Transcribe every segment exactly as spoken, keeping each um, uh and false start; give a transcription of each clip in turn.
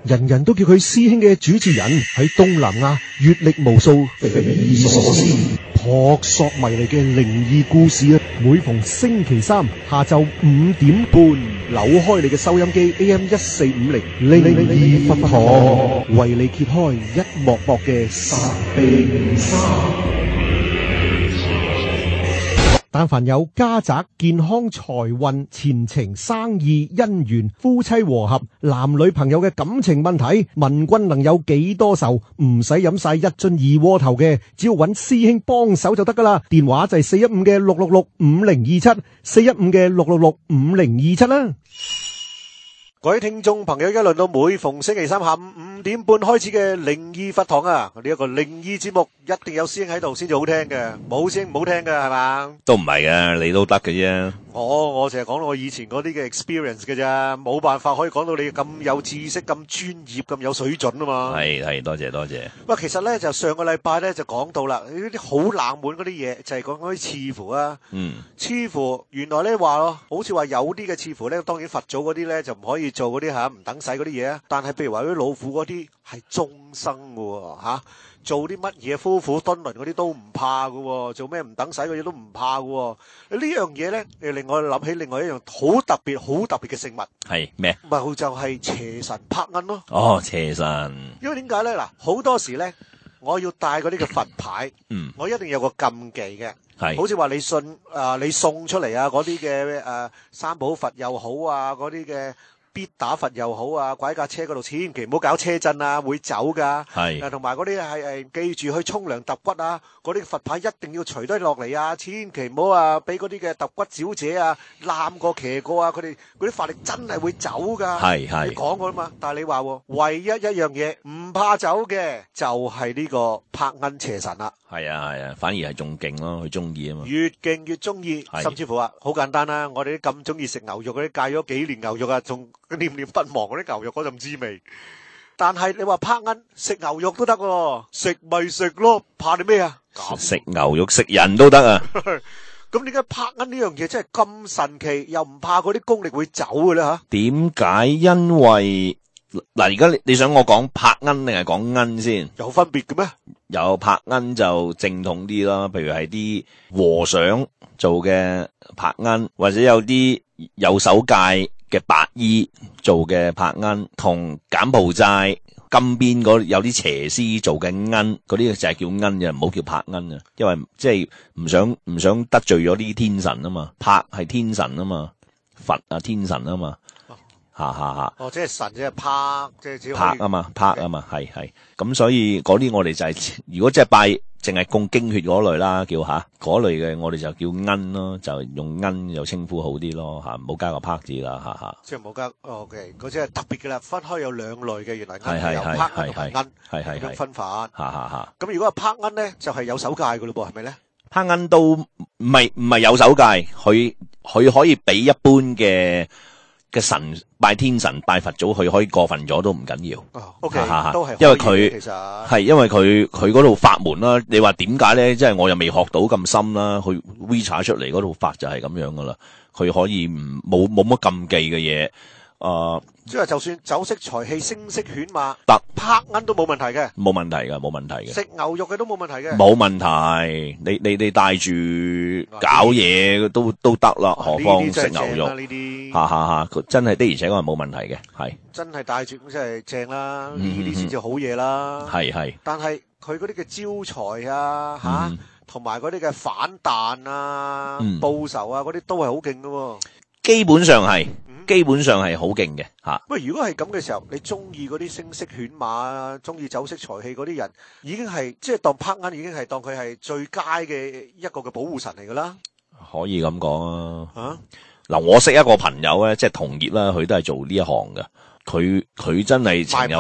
人人都叫佢師兄嘅主持人，喺東南亞閱歷無數，匪夷所思、撲朔迷離嘅靈異故事啊！每逢星期三下晝五點半，扭開你嘅收音機 A M 一四五零，靈異佛堂為你揭開一幕幕嘅神秘沙。但凡有家宅、健康、財運、前程、生意、姻緣、夫妻和合、男女朋友嘅感情問題，問君能有幾多愁？唔使飲晒一樽二鍋頭嘅，只要揾師兄幫手就得噶啦。電話就係四一五嘅六六六五零二七，四一五嘅六六六五零二七啦。各位聽眾朋友，而家輪到每逢星期三下午五點半開始嘅靈異佛堂啊！呢一個靈異節目一定有師兄喺度先至好聽嘅，冇師兄唔好聽嘅係嘛？ 都唔係嘅，你都得嘅啫。 我我淨係講到我以前嗰啲嘅 experience 嘅咋，冇辦法可以講到你咁有知識、咁專業、咁有水準啊嘛。 係係，多謝多謝。 喂，其實咧就上個禮拜咧就講到啦，呢啲好冷門嗰啲嘢就係講嗰啲似乎啊， 嗯， 似乎原來咧話咯，好似話有啲嘅似乎咧，當然佛祖嗰啲咧就唔可以做嗰啲吓唔等使嗰啲嘢啊，但係譬如話嗰啲老虎嗰啲係終生嘅吓。做啲乜嘢夫婦敦倫嗰啲都唔怕嘅，做咩唔等使嘅嘢都唔怕嘅。呢樣嘢咧，誒，令我諗起另外一樣好特別、好特別嘅聖物。 係咩？ 咪就係邪神柏恩咯。 哦，邪神。因為點解咧？嗱，好多時咧，我要帶嗰啲嘅佛牌，嗯，我一定有個禁忌嘅。係，好似話你信誒、呃，你送出嚟啊，嗰啲嘅誒三寶佛又好啊，嗰啲嘅。必打佛又好啊，拐架車嗰度千祈唔好搞車震啊，會走噶。係，同埋嗰啲係係記住去沖涼揼骨啊，嗰啲佛牌一定要除低落嚟啊，千祈唔好啊，俾嗰啲嘅揼骨小姐啊攬過騎過啊，佢哋嗰啲法力真係會走噶。係係，你講過啦嘛，但係你話唯一一樣嘢唔怕走嘅就係呢個柏恩邪神啦。係啊係啊，反而係仲勁咯，佢中意啊嘛。越勁越中意，甚至乎話好簡單啦，我哋啲咁中意食牛肉嗰啲，戒咗幾年牛肉啊，仲念念不忘嗰啲牛肉嗰陣滋味。但係你話柏恩食牛肉都得喎，食咪食咯，怕你咩啊？ 食牛肉食人都得啊。 咁點解柏恩呢樣嘢真係咁神奇，又唔怕嗰啲功力會走嘅咧吓？點解？因為嗱，而家你你想我講柏恩定係講恩先？ 有分別嘅咩？ 有柏恩就正統啲啦，譬如係啲和尚做嘅柏恩，或者有啲有手戒嘅白衣做嘅柏恩，同柬埔寨金邊嗰有啲邪師做嘅恩，嗰啲就係叫恩嘅，唔好叫柏恩啊，因為即係唔想唔想得罪咗啲天神啊嘛，柏係天神啊嘛，佛啊天神啊嘛。哈哈哈！ 哦，即係神，即係柏，即係只柏啊嘛，柏啊嘛，係係咁，所以嗰啲我哋就係、是，如果即係拜淨係供經血嗰類啦，叫吓嗰類嘅，我哋就叫恩咯，就用恩就稱呼好啲咯吓，唔好加個柏字啦，吓吓。即係唔好加 ，OK，嗰啲係特別嘅啦，分開有兩類嘅，原來恩有柏恩同埋恩，係係係分法。吓吓吓。咁如果係柏恩咧，就係、是、有手戒嘅咯噃，係咪咧？柏恩都唔係唔係有手戒，佢佢可以比一般嘅。嘅神拜天神拜佛祖，佢可以過分咗都唔緊要。哦，OK，都係，因為佢其實係因為佢佢嗰度法門啦。你話點解咧？即係我又未學到咁深啦。佢 WeChat 出嚟嗰度法就係咁樣噶啦。佢可以唔冇冇乜禁忌嘅嘢。誒，即係就算酒色財氣、聲色犬馬，得柏恩都冇問題嘅，冇問題嘅，冇問題嘅。食牛肉嘅都冇問題嘅，冇問題。你你你帶住搞嘢都都得啦，何況食牛肉呢啲？吓吓吓，真係的而且確係冇問題嘅，係真係帶住真係正啦，呢啲先至好嘢啦。係係，但係佢嗰啲嘅招財啊，吓，同埋嗰啲嘅反彈啊、報仇啊，嗰啲都係好勁噶。基本上係。基本上係好勁嘅吓。喂，如果係咁嘅時候，你中意嗰啲聲色犬馬，中意酒色財氣嗰啲人，已經係即係當柏恩已經係當佢係最佳嘅一個嘅保護神嚟噶啦。可以咁講啊。啊，嗱，我識一個朋友咧，即係同業啦，佢都係做呢一行嘅。佢佢真係情有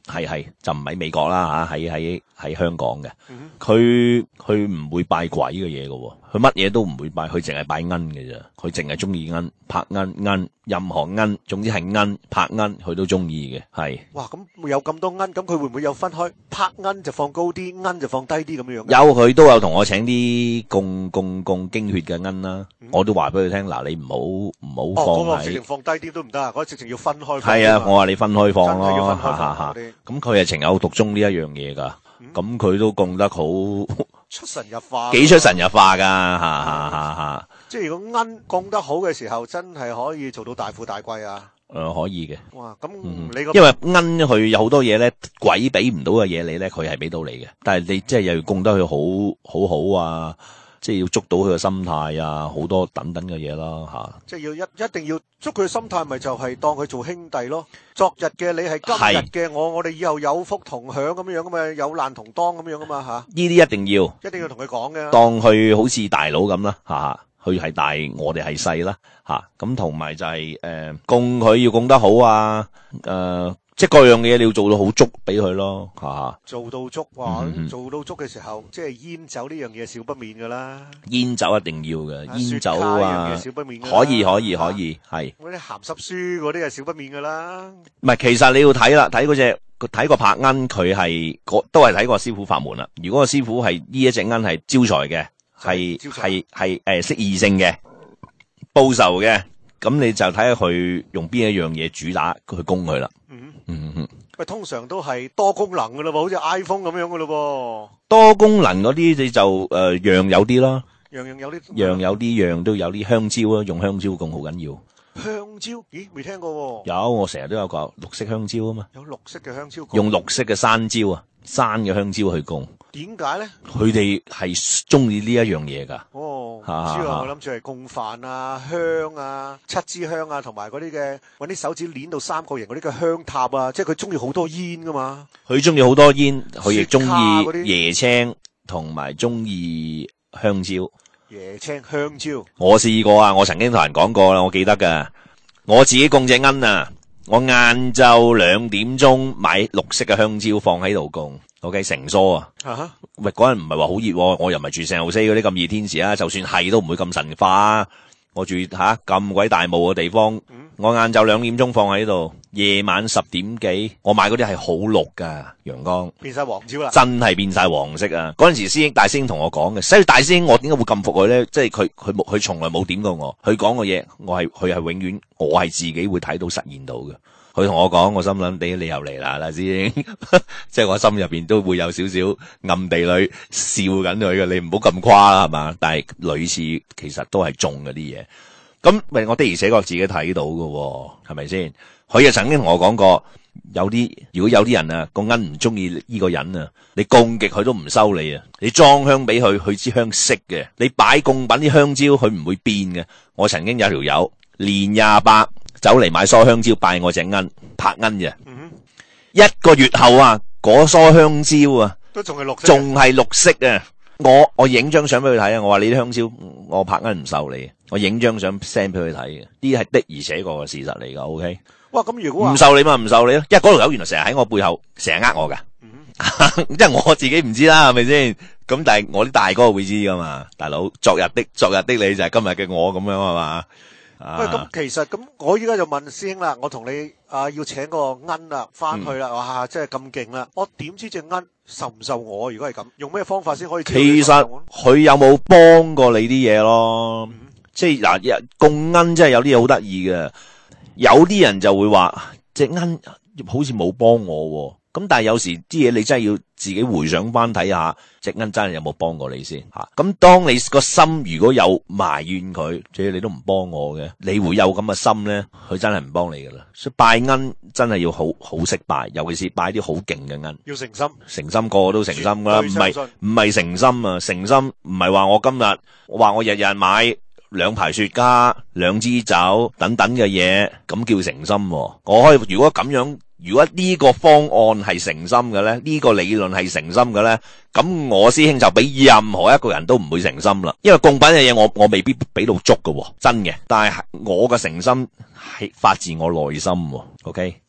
係係就唔喺美國啦吓，喺喺喺香港嘅。佢佢唔會拜鬼嘅嘢嘅，佢乜嘢都唔會拜，佢淨係拜鵪嘅啫。佢淨係中意鵪，拍鵪鵪，任何鵪，總之係鵪拍鵪，佢都中意嘅。係。哇， 咁有咁多鵪，咁佢會唔會有分開？拍鵪就放高啲，鵪就放低啲咁樣？有， 佢都有同我請啲供供供經血嘅鵪啦，嗯、我都話俾佢聽，嗱你唔好唔好放喺。哦，嗰個直情放低啲都唔得啊！嗰個直情要分開放。係啊，我話你分開放咯， 要分開放。 咁佢係情有獨鍾呢一樣嘢噶，咁佢、嗯、都供得好出神入化， 幾出神入化噶，吓吓吓吓。 即係如果鵪供得好嘅時候，真係可以做到大富大貴啊！ 誒、呃，可以嘅。 哇，咁你個、 嗯、因為鵪佢有好多嘢咧，鬼俾唔到嘅嘢你咧，佢係俾到你嘅。但係你即係又要供得佢好好好啊，即係要捉到佢嘅心態啊，好多等等嘅嘢啦吓。 即係要一一定要捉佢嘅心態，咪就係當佢做兄弟咯。昨日嘅你係今日嘅我，我哋以後有福同享咁樣噶嘛，有難同當咁樣噶嘛吓。呢啲一定要， 一定要同佢講嘅。 當佢好似大佬咁啦吓。佢係大，我哋係細啦，吓咁同埋就係、是、誒、呃、供佢要供得好啊，誒、呃、即係各樣嘢你要做到好足俾佢咯，吓、啊、 做到足哇，嗯、做到足嘅時候，即係煙酒呢樣嘢少不免噶啦， 煙酒一定要嘅，煙酒啊， 呢樣嘢少不免㗎啦， 可以可以可以係。 嗰啲鹹濕書嗰啲係少不免噶啦。 唔係，其實你要睇啦，睇嗰隻睇個拍鵪，佢係都係睇個師傅法門啦。如果個師傅係呢一隻鵪係招財嘅。係係係誒，識異性嘅報仇嘅，咁你就睇下佢用邊一樣嘢主打去攻佢啦。嗯嗯嗯， 喂，通常都係多功能噶咯，好似 iPhone 咁樣噶咯。 多功能嗰啲你就誒、呃、樣有啲啦， 樣樣有啲， 樣有啲樣都有啲香蕉啊，用香蕉供好緊要。 香蕉？咦，未聽過。 有，我成日都有個綠色香蕉啊嘛。 有綠色嘅香蕉， 用綠色嘅山蕉啊，山嘅香蕉去供。 點解咧？ 佢哋係中意呢一樣嘢噶。 哦，唔知啊，我諗住係供飯啊、香啊、七支香啊，同埋嗰啲嘅搵啲手指捻到三角形嗰啲嘅香塔啊，即係佢中意好多煙噶嘛。 佢中意好多煙，佢亦中意椰青，同埋中意香蕉。 椰青香蕉， 我試過啊，我曾經同人講過啦，我記得噶。我自己供隻鵪啊，我晏晝兩點鐘買綠色嘅香蕉放喺度供。OK， 成梳啊！喂，嗰陣唔係話好熱，我又唔係住聖荷西嗰啲咁熱天時啊，就算係都唔會咁神化啊！我住吓咁鬼大霧嘅地方，嗯、我晏晝兩點鐘放喺度，夜晚十點幾，我買嗰啲係好綠噶陽光， 變晒黃蕉啦， 真係變晒黃色啊！嗰陣時師兄大師兄同我講嘅，所以大師兄我點解會咁服佢咧？即係佢佢冇佢從來冇點過我，佢講嘅嘢我係佢係永遠我係自己會睇到實現到嘅。佢同我講，我心諗，你你又嚟啦，師兄，即係我心入邊都會有少少暗地裏笑緊佢嘅，你唔好咁誇啦，係嘛？但係類似其實都係中嗰啲嘢，咁咪我的而且確自己睇到嘅，係咪先？佢又曾經同我講過，有啲如果有啲人啊，個鵪唔中意呢個人啊，你供極佢都唔收你啊，你裝香俾佢，佢支香識嘅，你擺供品啲香蕉，佢唔會變嘅。我曾經有條友年廿八。走嚟買梳香蕉拜我隻鵪拍鵪啫，嗯、哼一個月後啊，嗰梳香蕉啊， 都仲係綠色， 仲係綠色啊！我我影張相俾佢睇啊，我話你啲香蕉我拍鵪唔受你，我影張相 send 俾佢睇嘅，呢係的而且確嘅事實嚟噶 ，OK？ 哇，咁如果唔受你嘛唔受你咯，因為嗰條友原來成日喺我背後成日呃我噶，即係、嗯、我自己唔知啦，係咪先？咁但係我啲大哥會知噶嘛，大佬，昨日的昨日的你就係今日嘅我咁樣係嘛？ 喂，咁其實咁，我依家就問師兄啦，我同你啊要請個鵪啦，翻去啦，嗯、哇，真係咁勁啦！我點知隻鵪受唔受我？如果係咁，用咩方法先可以？ 其實佢有冇幫過你啲嘢咯？嗯、即係嗱，供鵪真係有啲嘢好得意嘅，有啲人就會話隻鵪好似冇幫我。咁但係有時啲嘢你真係要自己回想翻睇下，隻鵪真係有冇幫過你先吓。咁、啊、當你個心如果有埋怨佢，即係你都唔幫我嘅，你會有咁嘅心咧，佢真係唔幫你噶啦。所以拜鵪真係要好好識拜，尤其是拜啲好勁嘅鵪， 要誠心， 誠心個個都誠心噶啦，唔係唔係誠心啊，誠心唔係話我今日我話我日日買兩排雪茄、兩支酒等等嘅嘢，咁叫誠心。我可以如果咁樣。如果呢個方案係誠心嘅咧，呢個理論係誠心嘅咧，咁我師兄就比任何一個人都唔會誠心啦。因為供品嘅嘢，我我未必俾到足㗎，真嘅。但係我嘅誠心係發自我內心，OK？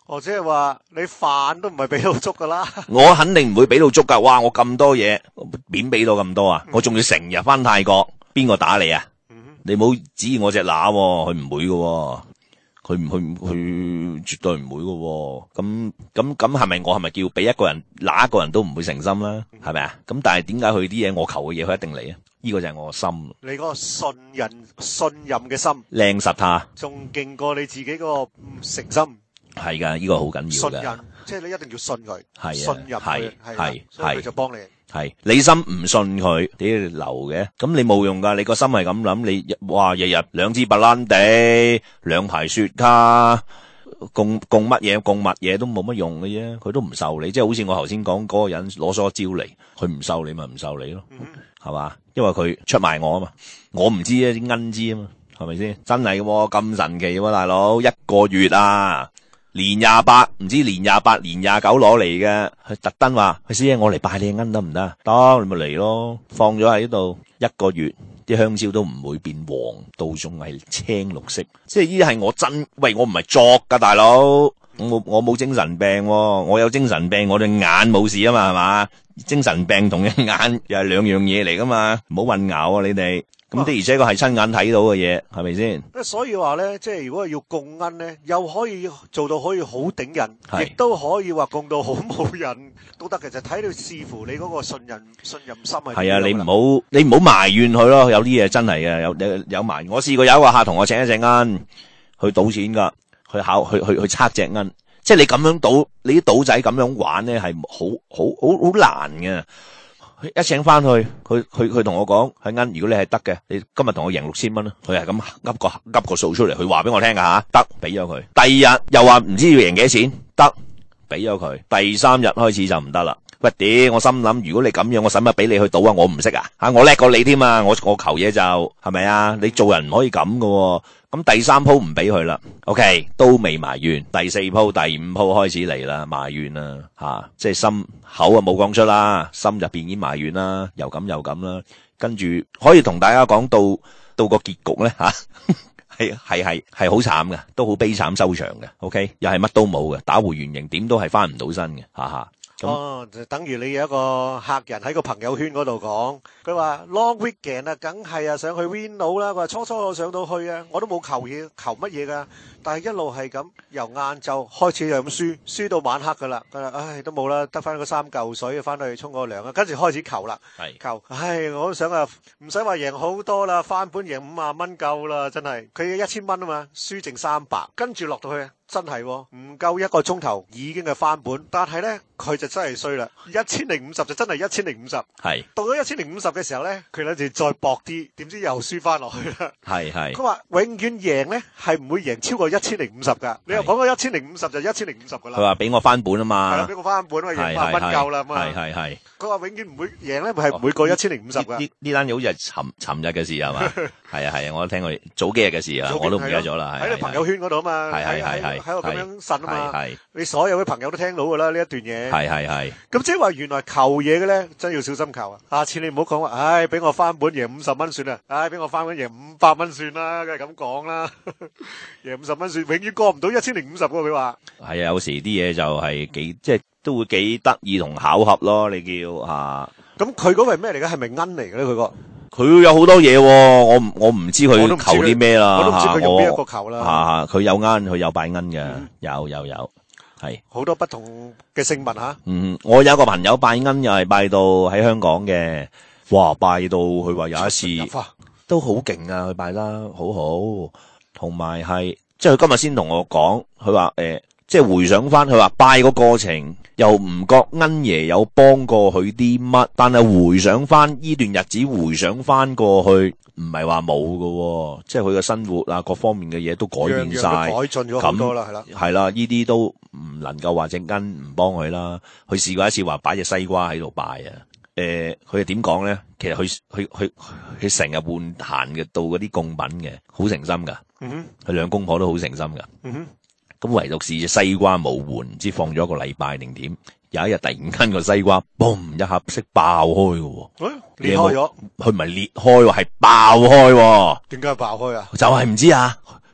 哦，即係話你飯都唔係俾到足噶啦。 我肯定唔會俾到足噶。哇！我咁多嘢，點俾到咁多啊？嗯、我仲要成日翻泰國，邊個打你啊？嗯、你冇指意我隻乸，佢唔會噶。佢唔去，佢絕對唔會噶。咁咁咁係咪我係咪叫俾一個人，哪一個人都唔會誠心啦？係咪啊？咁但係點解佢啲嘢我求嘅嘢佢一定嚟啊？呢個就係我個心。你嗰個信任信任嘅心， 靚實下， 仲勁過你自己嗰個誠心。 係噶，呢個好緊要噶。 信任，即係你一定要信佢， 係信任佢，係，所以佢就幫你。 係你心唔信佢，你流嘅，咁你冇用噶。你個心係咁諗，你哇日日兩支白蘭地，兩排雪茄，供供乜嘢供乜嘢都冇乜用嘅啫，佢都唔受你。即係好似我頭先講嗰個人攞咗招嚟，佢唔受你咪唔受你咯，係嘛、嗯？因為佢出賣我啊嘛，我唔知啊，啲恩知啊嘛，係咪先？真係嘅，咁神奇喎，大佬一個月啊！年廿八，唔知年廿八、年廿九攞嚟嘅，佢特登話：佢師兄，我嚟拜你恩得唔得？得，你咪嚟咯。放咗喺呢度一個月，啲香蕉都唔會變黃，到仲係青綠色。即係呢啲係我真，喂，我唔係作噶，大佬，我冇我冇精神病喎，我有精神病，我對眼冇事啊嘛，係嘛？精神病同隻眼又係兩樣嘢嚟噶嘛，唔好混淆啊，你哋。咁的而且確係親眼睇到嘅嘢，係咪先？ 所以話咧，即係如果要供恩咧，又可以做到可以好頂人，亦都可以話供到好冇癮都得嘅，就睇到視乎你嗰個信任信任心係。係啊，你唔好你唔好埋怨佢咯，有啲嘢真係嘅，有有有埋。我試過有一個客同我請一隻恩去賭錢噶，去考去去去測隻恩，即係你咁樣賭，你啲賭仔咁樣玩咧，係好好好好難嘅。一請翻去，佢佢佢同我講，係恩，如果你係得嘅，你今日同我贏六千蚊啦。佢係咁噏個噏個數出嚟，佢話俾我聽噶吓，得俾咗佢。第二日又話唔知要贏幾多錢，得俾咗佢。第三日開始就唔得啦。喂，屌！我心諗，如果你咁樣，我使乜俾你去賭啊？我唔識啊，吓我叻過你添啊！我我求嘢就係咪啊？你做人唔可以咁噶。咁第三鋪唔俾佢啦 ，OK 都未埋怨。第四鋪、第五鋪開始嚟啦，埋怨啦，吓、啊、即係心口啊冇講出啦，心入邊已經埋怨啦，又咁又咁啦。跟住可以同大家講到到個結局咧，吓係係係係好慘嘅，都好悲慘收場嘅。OK， 又係乜都冇嘅，打回原形，點都係翻唔到身嘅，哈哈。 哦，就等於你有一個客人喺個朋友圈嗰度講，佢話 long weekend 啊，梗係啊想去 Wino 啦。佢話初初我上到去啊，我都冇求嘢，求乜嘢噶，但係一路係咁，由晏晝開始就咁輸，輸到晚黑噶啦。佢話唉都冇啦，得翻嗰三嚿水，翻去沖個涼啊，跟住開始求啦，求，唉我都想啊，唔使話贏好多啦，翻本贏五萬蚊夠啦，真係。佢一千蚊啊嘛，輸剩三百，跟住落到去。真係唔夠一個鐘頭已經係翻本，但係咧佢就真係衰啦，一千零五十就真係一千零五十，係到咗一千零五十嘅時候咧，佢諗住再搏啲，點知又輸翻落去啦。係係，佢話永遠贏咧係唔會贏超過一千零五十噶，你又講過一千零五十就一千零五十噶啦。佢話俾我翻本啊嘛，係啦，俾我翻本啊，贏五萬蚊夠啦嘛。係係係，佢話永遠唔會贏咧，係唔會過一千零五十噶。呢呢單嘢好似係尋尋日嘅事係嘛？係啊係啊，我都聽過早幾日嘅事啊，我都唔記得咗啦。喺你朋友圈嗰度啊嘛，係係係係，喺度咁樣呻啊嘛，你所有嘅朋友都聽到噶啦呢一段嘢。係係係。咁即係話原來求嘢嘅咧，真係要小心求啊！下次你唔好講話，唉，俾我翻本贏五十蚊算啦，唉，俾我翻本贏五百蚊算啦，梗係咁講啦。贏五十蚊算，永遠過唔到一千零五十個佢話。係啊，有時啲嘢就係幾即係都會幾得意同巧合咯，你叫吓。咁佢嗰個係咩嚟嘅？係咪恩嚟嘅咧？佢個？佢有好多嘢，我我唔知佢求啲咩啦，我都唔知佢用邊一個求啦。吓，佢有恩，佢有拜恩嘅，有有有，係好多不同嘅聖物吓。嗯，我有個朋友拜恩又係拜到喺香港嘅，哇，拜到佢話有一次都好勁啊，佢拜得好好，同埋係即係佢今日先同我講，佢話誒，即係回想翻，佢話拜個過程。又唔覺恩爺有幫過佢啲乜，但係回想翻呢段日子，回想翻過去，唔係話冇㗎，即係佢嘅生活啊，各方面嘅嘢都改變晒，樣樣改進咗好多啦，係啦，係啦，呢啲都唔能夠話隻恩唔幫佢啦。佢試過一次話擺隻西瓜喺度拜啊，誒、呃，佢係點講咧？其實佢佢佢佢成日換行嘅到嗰啲供品嘅，好誠心噶，嗯哼，佢兩公婆都好誠心噶，嗯哼。咁唯獨是隻西瓜冇換，唔知放咗一個禮拜定點，有一日突然間個西瓜嘣一下識爆開嘅，誒裂開咗，佢唔係裂開喎，係爆開喎。點解爆開啊？就係唔知啊。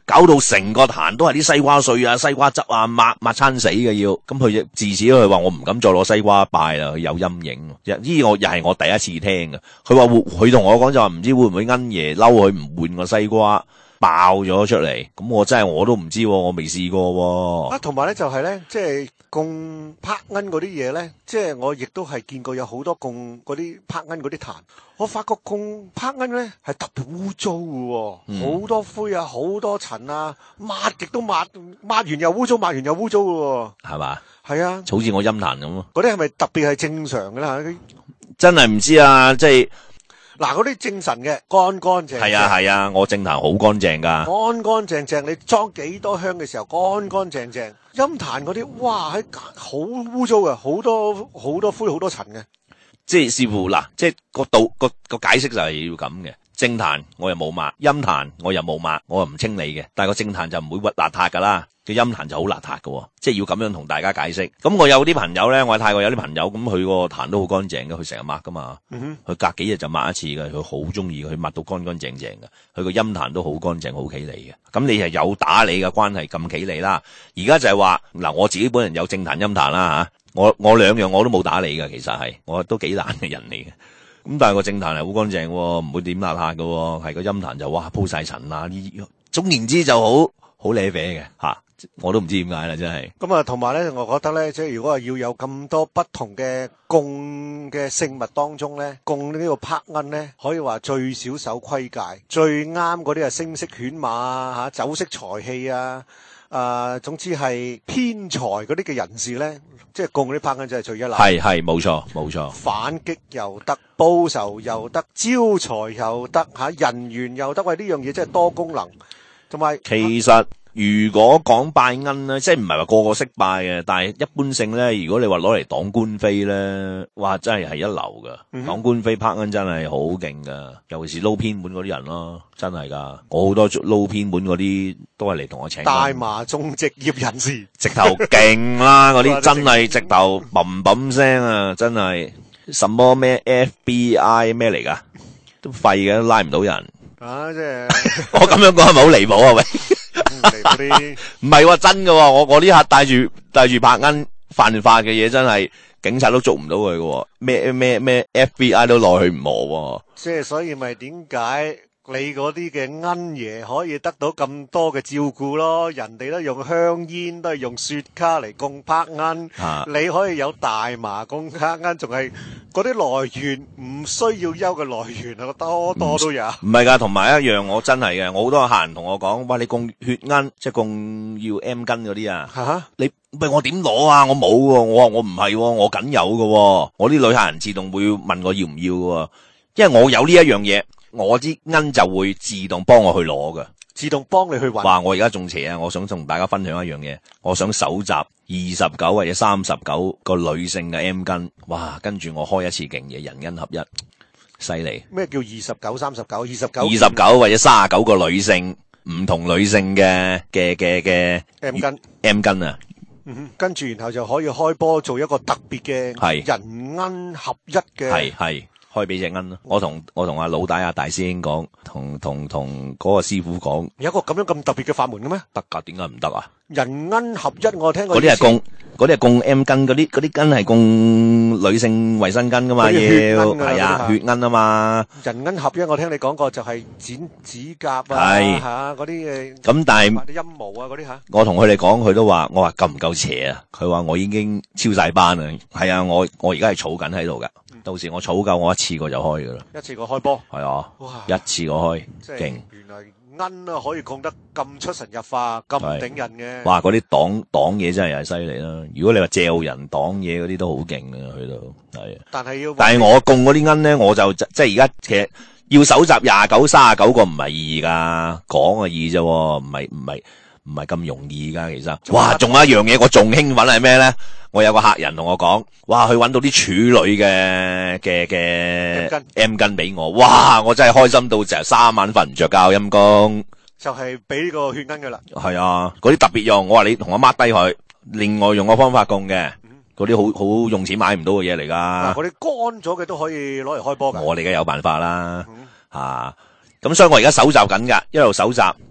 搞到成個壇都係啲西瓜碎啊、西瓜汁啊，抹抹餐死嘅要。咁佢自此佢話我唔敢再攞西瓜拜啦，佢有陰影。呢個又係我第一次聽嘅。佢話佢同我講就話唔知會唔會恩爺嬲佢唔換個西瓜爆咗出嚟。咁我真係我都唔知，我未試過。 啊，同埋咧就係咧，即係供柏恩嗰啲嘢咧，即係我亦都係見過有好多供嗰啲柏恩嗰啲壇。我發覺供柏恩咧係特別污糟嘅，好、嗯、多灰啊，好多塵啊，抹極都抹，抹完又污糟，抹完又污糟嘅， 係嘛？ 係啊， 好似我陰壇咁咯。 嗰啲係咪特別係正常嘅咧？ 真係唔知啊，即係嗱，嗰啲正神嘅乾乾淨淨。係啊係啊，我正壇好乾淨噶， 乾乾淨淨。你裝幾多香嘅時候乾乾淨淨。陰壇嗰啲，哇，喺好污糟嘅，好多好多灰，好多塵嘅。 即係視乎嗱，即係個道個個解釋就係要咁嘅。正壇我又冇抹，陰壇我又冇抹，我又唔清理嘅。但係個正壇就唔會邋邋遢噶啦，個陰壇就好邋遢嘅，即係要咁樣同大家解釋。咁我有啲朋友咧，我喺泰國有啲朋友，咁佢個壇都好乾淨嘅，佢成日抹噶嘛。嗯哼，佢隔幾日就抹一次嘅，佢好中意佢抹到乾乾淨淨嘅。佢個陰壇都好乾淨，好企理嘅。咁你係有打理嘅關係咁企理啦。而家就係話嗱，我自己本人有正壇陰壇啦吓。我我兩樣我都冇打理嘅，其實係我都幾懶嘅人嚟嘅。咁但係個正壇係好乾淨，唔會點邋遢嘅。係個陰壇就哇鋪晒塵啊！呢總言之就好好咧啡嘅吓，我都唔知點解啦，真係。 咁啊，同埋咧，我覺得咧，即係如果係要有咁多不同嘅供嘅聖物當中咧，供呢個柏恩咧，可以話最少守規戒，最啱嗰啲係聲色犬馬啊，吓酒色財氣啊。誒、呃，總之係偏財嗰啲嘅人士咧，即係供嗰啲柏恩真係最一流。係係冇錯冇錯， 反擊又得，報仇又得，招財又得，吓人緣又得。喂，呢樣嘢真係多功能，同埋其實。如果講拜恩咧，即係唔係話個個識拜嘅，但係一般性咧，如果你話攞嚟擋官非咧，哇，真係係一流噶，擋、嗯、官非柏恩真係好勁噶，尤其是撈偏門嗰啲人咯，真係噶，我好多撈偏門嗰啲都係嚟同我請。 大麻種職業人士， 直頭勁啦，嗰啲真係直頭嘭嘭聲啊，真係什麼咩 F B I 咩嚟噶，都廢嘅，都拉唔到人。 啊，即係我咁樣講係咪好離譜啊？喂！唔係喎，真㗎喎，我我呢下帶住帶住柏恩犯法嘅嘢，真係警察都捉唔到佢喎，咩咩咩 F B I 都落去唔磨。 即係所以咪點解你嗰啲嘅恩爺可以得到咁多嘅照顧咯？人哋都用香煙，都係用雪茄嚟供柏恩，啊、你可以有大麻供柏恩，仲係嗰啲來源唔需要憂嘅來源啊，多多都有。唔係噶，同埋一樣，我真係嘅，我好多客人同我講，哇，你供血恩，即係供要 M 根嗰啲啊，啊你喂我點攞啊？我冇喎，我話我唔係，我僅有嘅，我啲女客人自動會問我要唔要嘅，因為我有呢一樣嘢。我啲恩就會自動幫我去攞㗎， 自動幫你去揾。 話我而家中邪啊！我想同大家分享一樣嘢，我想搜集二十九或者三十九個女性嘅 M 根，哇！跟住我開一次勁嘢，人恩合一，犀利。 咩叫二十九、三十九、二十九？ 二十九或者三十九個女性，唔同女性嘅嘅嘅嘅 M 根 M 根啊！ 嗯，跟住然後就可以開波做一個特別嘅人恩合一嘅。 係係。開俾隻恩咯，我同我同阿老大阿大師兄講，同同同嗰個師傅講， 有一個咁樣咁特別嘅法門嘅咩？ 得噶，點解唔得啊？ 人恩合一，我聽過。 嗰啲係供，嗰啲係供 M 根，嗰啲嗰啲根係供女性衛生根噶嘛，要係啊，血恩啊嘛。 人恩合一，我聽你講過就係剪指甲啊，吓嗰啲誒。 咁但係啲陰毛啊，嗰啲吓。 我同佢哋講，佢都話我話夠唔夠邪啊？佢話我已經超晒班啦。係啊，我我而家係儲緊喺度噶。到時我儲夠，我一次過就開噶啦。 一次過開波。係啊，哇！一次過開，勁。 原來恩啊可以供得咁出神入化，咁頂人嘅。 哇！嗰啲擋擋嘢真係又係犀利啦。如果你話借人擋嘢嗰啲都好勁啊，去到係。 但係要。 但係我供嗰啲恩咧，我就即係而家其實要搜集廿九、三十九個唔係易噶，講啊易啫，唔係唔係唔係咁容易噶。其實，哇！仲有一樣嘢，我仲興奮係咩咧？我有個客人同我講，哇，佢搵到啲處女嘅嘅嘅 M 根俾我，哇，我真係開心到成三晚瞓唔着覺，陰公。 就係俾呢個血根噶啦。 係啊，嗰啲特別用，我話你同我 mark 低佢，另外用個方法供嘅，嗰啲好好用錢買唔到嘅嘢嚟噶。 嗰啲乾咗嘅都可以攞嚟開波噶。 我哋梗有辦法啦，吓、嗯，咁、啊、所以我而家搜集緊噶，一路搜集，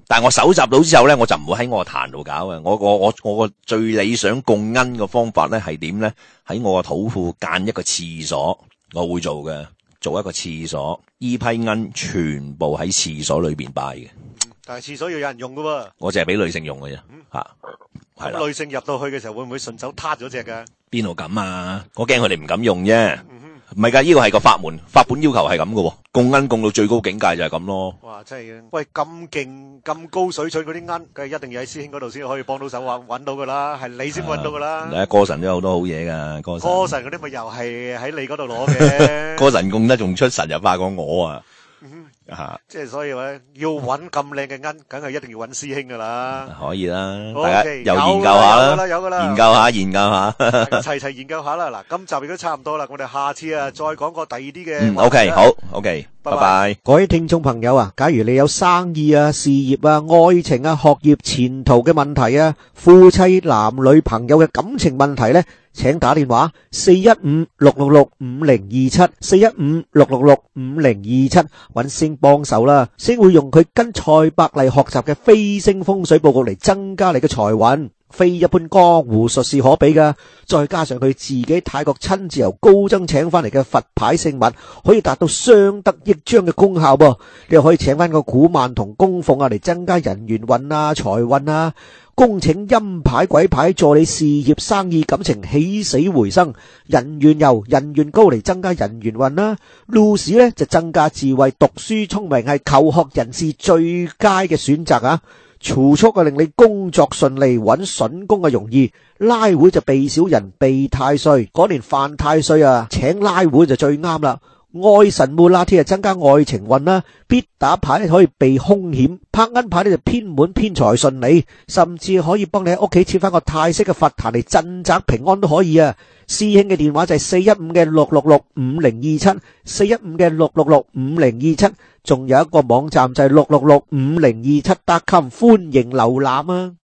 但係我搜集到之後咧，我就唔會喺我個壇度搞嘅。我我我我個最理想供鈞嘅方法咧係點咧？喺我個土庫間一個廁所，我會做嘅，做一個廁所，呢批鈞全部喺廁所裏邊擺嘅。 但係廁所要有人用噶喎， 我淨係俾女性用嘅啫，吓係啦。 女性入到去嘅時候會唔會順手撻咗隻噶？ 邊度咁啊？我驚佢哋唔敢用啫。唔係噶，呢個係個法門，法本要求係咁嘅，供鈞供到最高境界就係咁咯。 哇，真係嘅！喂，咁勁咁高水準嗰啲鈞，梗係一定要喺師兄嗰度先可以幫到手揾揾到噶啦，係你先揾到噶啦。 誒，歌神都有好多好嘢噶，歌神。 歌神嗰啲咪又係喺你嗰度攞嘅。 歌神供得仲出神入化過我啊！ 吓，即係所以話要揾咁靚嘅鈞，梗係一定要揾師兄噶啦。 可以啦，大家又研究下啦， 有噶啦， 研究下，研究下， 齊齊研究下啦。嗱，今集亦都差唔多啦，我哋下次啊再講個第二啲嘅。 嗯，OK，好 ，OK，拜拜。 各位聽眾朋友啊，假如你有生意啊、事業啊、愛情啊、學業前途嘅問題啊，夫妻男女朋友嘅感情問題咧，請打電話四一五六六六五零二七，四一五六六六五零二七，揾星幫手啦。星會用佢跟蔡百麗學習嘅飛星風水佈局嚟增加你嘅財運，非一般江湖術士可比噶。再加上佢自己泰國親自由高僧請翻嚟嘅佛牌聖物，可以達到相得益彰嘅功效噃。你又可以請翻個古曼童供奉啊，嚟增加人緣運啊、財運啊。恭請陰牌鬼牌助你事業生意感情起死回生，人緣油人緣高嚟增加人緣運啦。路士呢就增加智慧，讀書聰明係求學人士最佳嘅選擇啊！儲蓄啊令你工作順利，揾筍工啊容易。拉會就避小人避太歲，嗰年犯太歲啊，請拉會就最啱啦。愛神冇拉鐵啊，增加愛情運啦。必打牌咧可以避凶險，拍銀牌咧就偏門偏財順利，甚至可以幫你喺屋企設翻個泰式嘅佛壇嚟鎮宅平安都可以啊。師兄嘅電話就係四一五嘅六六六五零二七，四一五嘅六六六五零二七，仲有一個網站就係六六六五零二七 dot com，歡迎瀏覽啊。